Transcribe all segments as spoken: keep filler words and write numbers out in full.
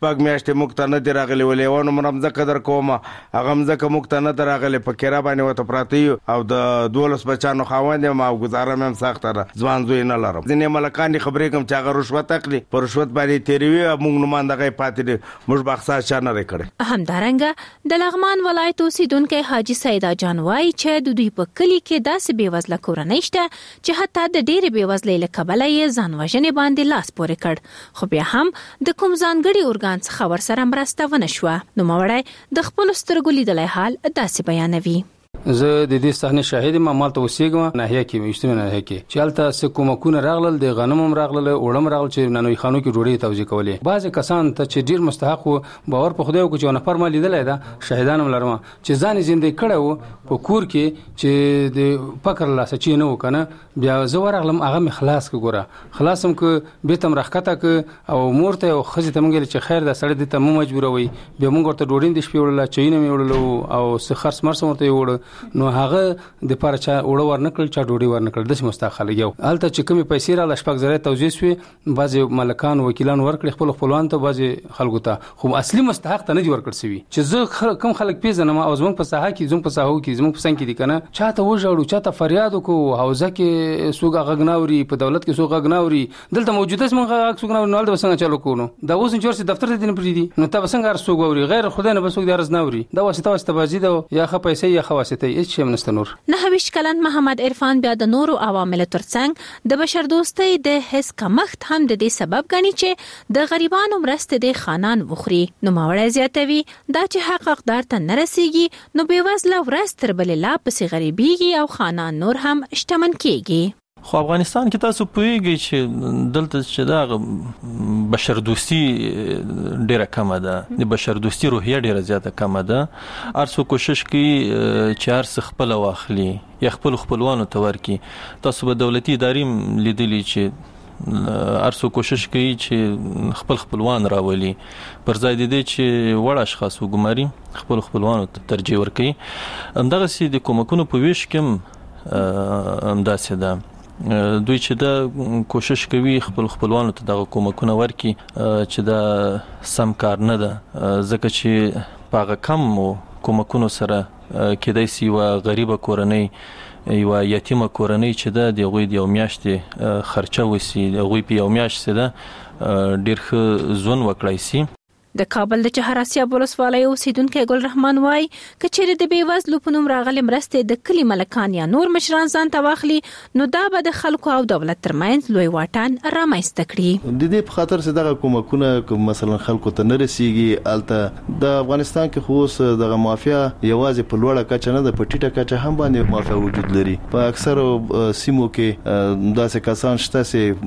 شپږ میاشتې موږ ته نه دي راغلي ولې یوه نومره مځکه در کومه هغه مځکه موږ ته نه ده راغلې په کرا باندې ورته پراته یو او د دولس بچانو خاوند یم او ګزاره مې هم سخته ده ځوان زوی نه لرم ځینې ملکان دي خبرې کوم چې هغه رشوت اخلي په رشوت باندې تېروي او موږ نوماندغه یې پاتې دي موږ به اخصاص چا نه دی کړی. همدارنګه د لغمان ولایت اوسیدونکی حاجي سیدا جان وایي چې د دوی په کلي کې داسې بېوزله کورنۍ شته چې حتی د ډېرې بېوزلۍ له کبله یې ځان وژنې باندې لاس پورې کړ خو بیا هم د کوم ځانګړي ارګان څخه ورسره مرسته ونه شوه. نوموړی د خپلو سترګو لیدلی حال داسې بیانوي. زه د دې صحنه شاهد یم مالته اوسېږم ناحیه کې مشتمه ناحیه کې چې هلته څه کومکونه راغلل د غنمو راغلل اوړم راغل چې نانوي خانو کې ډوډۍ توزیع کولې بعضې کسان ته چې ډېر مستحق وو باور په خدای وکړو چې یو نفر ما لیدلی ده شاهدان هم لرم چې ځان یې زندګي کړی وو په کور کې چې د فقر لاسه چی نه و که نه بیا زه ورغلم هغه مې خلاص که ګوره خلاص هم که بېرته م راښکته که او مور ته او ښځې ته مونږ چې خیر دا سړی دې ته مه مجبوروئ بیا مونږ ورته ډوډۍ د شپې وړله چایونه مې وړلو او څه خرڅ مرڅ ورته یې وړه نو هغه د پاره چا وړه ورنکړل چا ډوډۍ ورنکړل داسې مستحق خلک یو هلته چې کومې پیسې راغله شپږ زره توزیع شوې بعضې ملکان وکیلان ورکړي خپلو خپلوانو ته بعضې خلکو ته خو اصلي مستحق ته نه دي ورکړل شوي چې زه کوم خلک پیژنم او زموږ په ساحه کې زموږ په ساحو کې زموږ په څنګ کې دي که نه چا ته وژاړو چا ته فریاد وکړو حوزه کې څوک غږ نه اوري په دولت کې څوک غږ نه اوري دلته موجوده زموږ غږ څوک نه اوري نو هلته به څنګه چلو کوو نو دا اوس چې ورسې دفتر ته دې نه پرېږدي نو تا به څنګه هر څوک اوري غیر خدای نه به څوک دې عرض نه اوري دا واسطه واسطه بازي ده یا ښه پیسې یا ښه واسطه هېڅ شی هم نشته نور. نهه ویشت کلن محمد عرفان بیا د نورو عواملو ترڅنګ د بشردوستۍ د حس کمښت هم د دې سبب ګڼي چې د غریبانو مرستې د خانان وخوري. نوموړی زیاتوي دا چې حق حقدار ته نه رسیږي نو بېوزله ورځ تر بلې لا پسې غریبیږي او خانان نور هم شتمن کیږي. خو افغانستان کې تاسو پوهیږئ چې دلته چې دا بشردوستي ډیره کمه ده د بشردوستي روحیه ډیره زیاته کمه ده هر څوک کوشش کوي چې هر څه خپله واخلي یا خپلو خپلوانو ته ورکړي. تاسو به دولتي ادارې هم لیدلي چې هر څوک کوشش کوي چې خپل خپلوان راولي پر ځای د دې چې وړ اشخاص وګماري خپلو خپلوانو ته ترجیح ورکوي. همدغسې د کومکونو په ویش کې هم همداسې ده دوی چې دا کوشش کوي خپل خپلوانو ته دغه کومکونه ورکړي چې دا سم کار نه ده ځکه چې په هغه کم کومکونو سره کېدای سي یوه غریبه کورنۍ یوه یتیمه کورنۍ چې ده د هغوی د یو میاشتې خرچه وسي د هغوی په یو میاشت چې ده ډېر ښه ژوند وکړی سي. د کابل د چهار اسیاب ولسوالۍ اوسیدونکی ګل رحمان وایي که چیرې د بېوزلو په نوم راغلې مرستې د کلي ملکان یا نور مشران ځان ته واخلي نو دا به د خلکو او دولت ترمنځ لوی واټن رامنځته کړي. د دې په خاطر چې دغه کومکونه کوم مثلا خلکو ته نه رسیږي هلته د افغانستان کې خو اوس دغه مافیا یوازې په لوړه کچه نه ده په ټیټه کچه هم باندې مافیا وجود لري. په اکثرو سیمو کې داسې کسان شته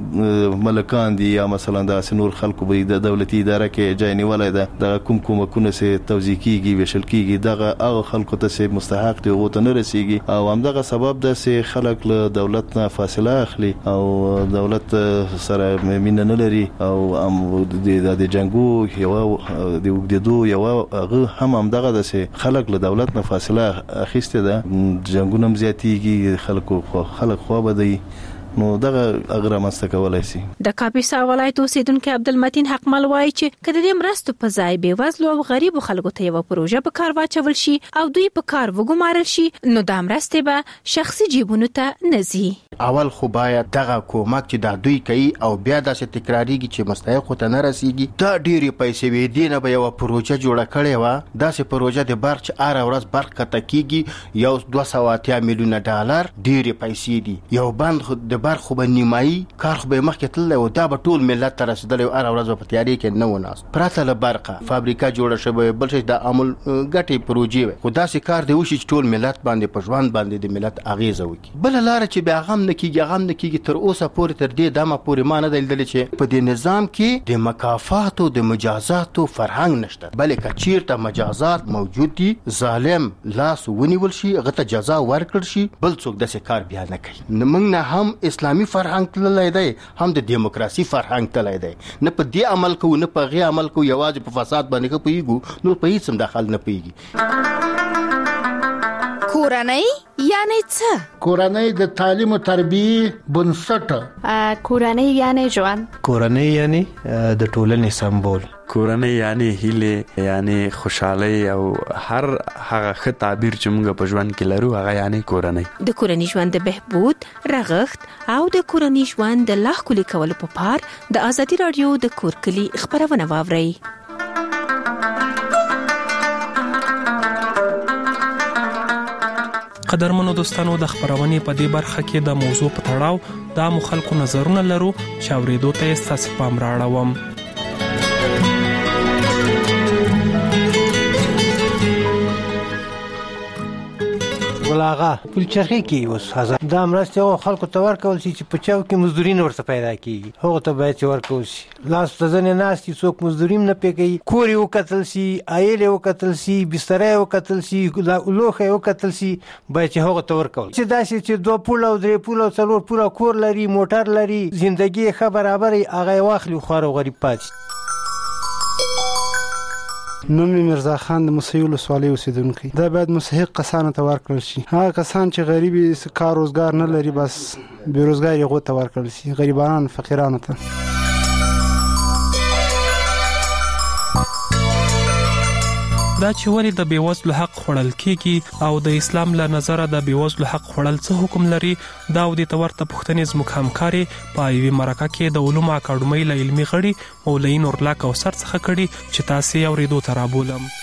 چې ملکان دي یا مثلا داسې نور خلکو به د دولتي اداره کې ځای ولای ده د کوم کومکونه سي توزیع کیږي ویشل کیږي دغه هغه خلکو ته سي مستحق دي او ته نه رسیږي او همدغه سبب د سي خلک له دولت نه فاصله اخلي او دولت سره مینه نه لري او هم د جنگو یو د وګدو یو هغه هم همدغه د سي خلک له دولت نه فاصله اخیسته ده جنگونه زیاتیږي خلکو خلک خو بدی نو دغه اگر ماسته کولای شي. د کاپیسا ولایت اوسیدونکو عبدالمتین حقمل وایي چې کله د مرستو په ځای بېوزلو او غریبو خلکو ته یو پروژه په کار واچول شي او دوی په کار وګمارل شي نو د مرستې به شخصي جیبونو ته نه ځي. اول خو باید دغه کومک چې د دوی کوي او بیا داسې تکراریږي چې مستحق ته نه رسیږي دا ډېرې پیسې وي دې نه به یوه پروژه جوړه کړې وه داسې پروژه د برق چې هره ورځ برق کته کېږي یو دوه سوه اتیا میلیونه ډالر ډېرې پیسې دي. یو بند د برق خو به نیمایي کار خو به یې مخکې تللی و دا به ټول ملت ته رسېدلی و هره ورځ به په تیارې کې نه و ناست پرته له برقه فابریکه جوړه شوې بل شی د امول ګټې پروژې وې خو داسې کار دی وشي چې ټول ملت باندې په ژوند باندې د ملت اغېزه وکړي. بله لاره چې بیا هغه هم نه کېږي هغه هم نه کېږي تر اوسه پورې تر دې دمه پورې ما نه دی لیدلی چې په دې نظام کې د مکافاتو د مجازاتو فرهنګ نشته بلې که چېرته مجازات موجود دي ظالم لاس ونیول شي هغه ته جزا ورکړل شي بل څوک داسې کار بیا نه کوي. موږ نه هم اسلامي فرهنګ تللی دی هم د دیموکراسي فرهنګ تللی دی نه په دې عمل کوو نه په هغې عمل کوو یوازې په فساد باندې ښه پوهېږو نور په هېڅ هم دخل نه پوهېږي. کورنۍ یعنی څه؟ کورنۍ د تعلیم او تربیه بنسټ. کورنۍ یعنی ژوند. کورنۍ یعنی د ټولنې سمبول. کورنۍ یعنی هیله، یعنی خوشحالي او هر هغه ښه تعبیر چې موږ په ژوند کې لرو هغه یعنی کورنۍ. د کورنۍ ژوند د بهبود، رغښت او د کورنۍ ژوند د لا ښکلي کولو په پار د ازادي رادیو د کور کلي خبرونه واورئ. قدرمنو دوستانو، د خبرونې په دې برخه کې د موضوع په تړاو د عامو خلکو نظرونه لرو چې اورېدو ته یې ستاسو پام راوړم. ولاغه پلچرخي کې اوس هزار دا مرسته او خلکو ته ورکول شي چې په چاو کې مزدوري نه ورته پیدا کیږي، هغه ته باید ورکول شي. لاس ته ځنه ناس چې څوک مزدوري نه پېږي، کور یو قتل شي، ایل یو قتل شي، بستر یو قتل شي، لوخه یو قتل شي، باید چې هغه ته ورکول چې داسې چې دوه پوله او درې پوله او څلور پوله کور لري، موټر لري، ژوندۍ ښه برابرې هغه واخلي، خو هر غریب پاتې. نوم مرزا خان د موسی ولسوالۍ اوسیدونکی. دا باید مستحق کسانو ته ورکړل شي. هغه کسان چې غریبي کار روزګار نه لري، بس بیروزګاری هغو ته ورکړل شي، غریبانو فقیرانو ته. دا چې ولې د بیوزلو حق خوړل کیږي او د اسلام له نظره د بیوزلو حق خوړل څه حکم لري، دا او د تورته پښتنې زموږ همکاري په یوې مرکه کې د علومو اکاډمۍ له علمي غړي مولوي نورالله کوثر څخه کړي چې تاسو یې اورېدو ته رابولم.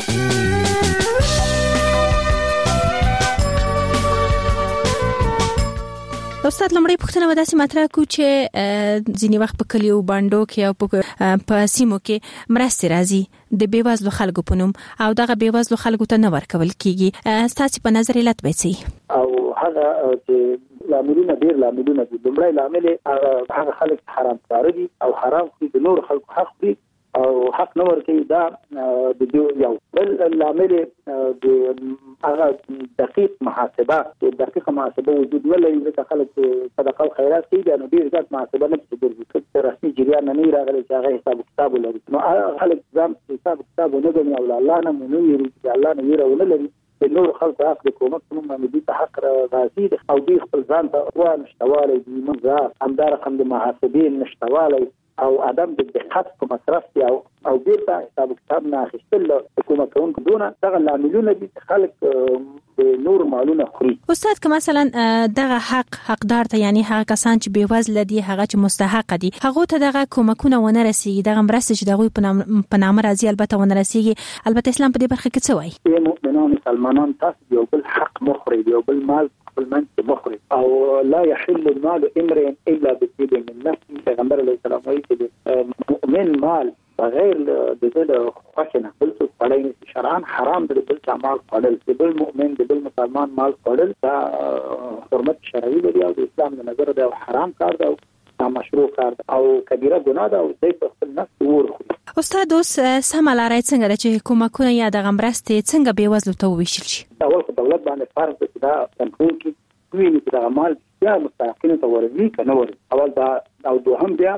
استاد، لمړی پوښتنه به داسې مطرح کړو چې ځینې وخت په کلیو بانډو کې او په سیمو کې مرستې راځي د بیوزلو خلکو په نوم او دغه بیوزلو خلکو ته نه ورکول کیږي. ستاسو په نظر علت به څه او هغه چې لاملونه ډیر لاملونه دي. لمړی لامل هغه خلک حرام کار دي او حرام خوري، د نور خلکو حق دي او حق نه ورکوي. دا د یو بل لامل د هغه دقیق محاسبه دقیقه محاسبه وجود نه لري، ځکه خلک صدقه او خیرات کوي نو ډیر زیات محاسبه نه کوي، رسمي جریان نه راغلی چې هغه حساب کتاب ولري. نو خلک ځان حساب کتاب نه کوي او الله نه مونږ یې چې الله نه ویره لري. د نور خلک حق د کومک څخه باندې د حق راځي او دوی خپل ځان ته وانه نشټواله دي، موږ هم دا رقم د محاسبې نشټواله او عدم د دقت په مصرف دی او او بیرته حساب کتاب نه اخیستل حکومت کوونکو دونه دغه لاملونه دي چې خلک د نور مالونه خوري. استاد، که مثلا دغه حق حقدار ته یعنی هغه کسان چې بیوزله دي، هغه چې مستحق دي، هغه ته دغه کومکونه ونه رسیږي، دغه مرسته چې دغه په نامه راځي البته ونه رسیږي. البته اسلام په دې برخه کې څه وایي؟ مؤمنان مسلمانان تاسو یو بل حق مخري، یو بل مال المنت مخرج او لا يحل المال امرئ الا بطيب من نفسه. پیغمبر علیه السلام وایي چې مؤمن مال بغیر د دې خوښنه بل څه پړای نه شرعاً حرام دی، بل څه مال پړل، بل مؤمن د بل مسلمان مال پړل دا حرمت شرعي دی او د اسلام د نظر دا حرام کار دی او مشروع کار دی او کبیره ګناه ده او دې په خپل نفس ورخوري. استاد، اوس سم لارای څنګه ده چې کومکونه یا دغه مرستې څنګه بیوزلو ته وویشل شي؟ اول خو دولت باندې فرض دی چې دا کنټرول کړي، ویني چې دغه مال بیا مستحقینو ته ورځي که نه ورځي. اول دا او دوهم بیا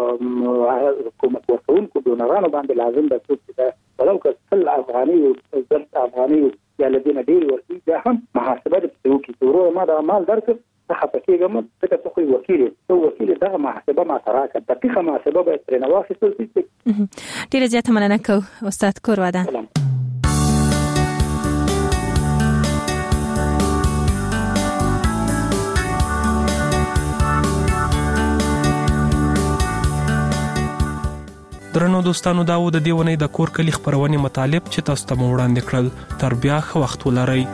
حکومت ورکوونکو ډونرانو باندې لازم ده چې دا ولو که سل افغاني زر افغاني یا له دې نه ډېر ورکوي، بیا هم محاسبه درته وکړي چې ورور ما دغه مال درکړ ته خفه کېږم ځکه ته خو وکیل یې، ته وکیل یې، دغه محاسبه ماته راکړه، دقیقه محاسبه باید ترېنه واخیستل شي. ډېره زیاته مننه کوو استاد. کور ودان. درنو دوستانو، دا و د دې ونې د کور کلي خپرونې مطالب چې تاسو ته مو وړاندې کړل. تر بیا ښه وخت ولرئ.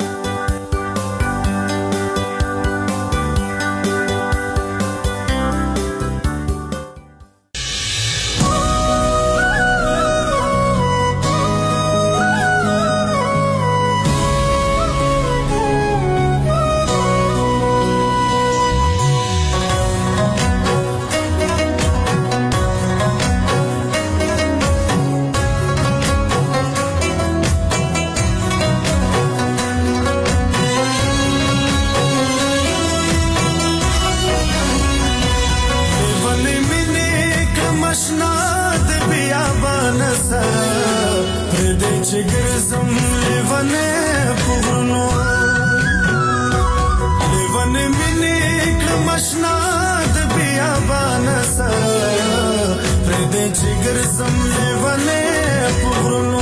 آشنا د بیابان سره پر دې چې ګرځم لیوانې پغرونو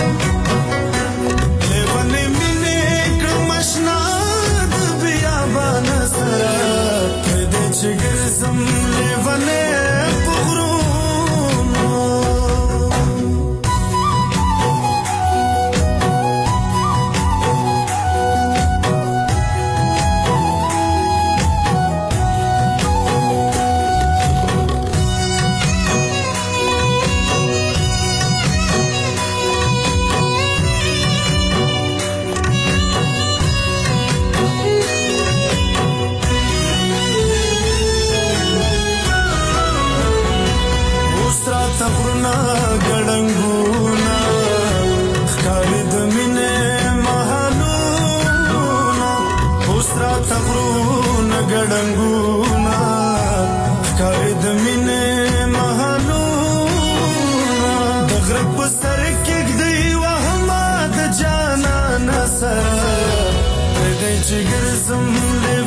لیوانې مینې کړم آشنا د بیابان سره پر دې چې ګرځم لیوانې پغرونو تغرنا ګړنګونا ښکارې د مینې محلونا اوسرا تغرنا ګړنګونا ښکارې د مینې محلونا د غره په سر کې ږدي وهمه د جانان سره دې چې ګرځم